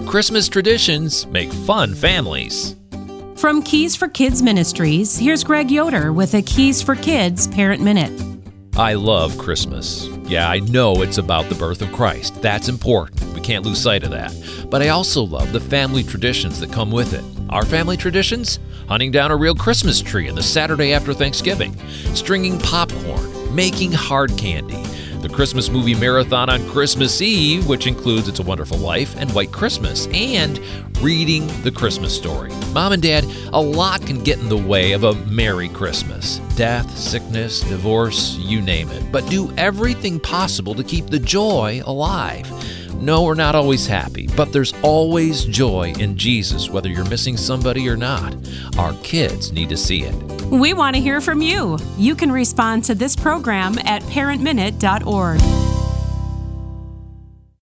Christmas traditions make fun families. From Keys for Kids Ministries, here's Greg Yoder with a Keys for Kids Parent Minute. I love Christmas. Yeah, I know it's about the birth of Christ. That's important. We can't lose sight of that. But I also love the family traditions that come with it. Our family traditions? Hunting down a real Christmas tree on the Saturday after Thanksgiving, stringing popcorn, making hard candy, the Christmas movie marathon on Christmas Eve, which includes It's a Wonderful Life and White Christmas, and reading the Christmas story. Mom and Dad, a lot can get in the way of a Merry Christmas. Death, sickness, divorce, you name it. But do everything possible to keep the joy alive. No, we're not always happy, but there's always joy in Jesus, whether you're missing somebody or not. Our kids need to see it. We want to hear from you. You can respond to this program at parentminute.org.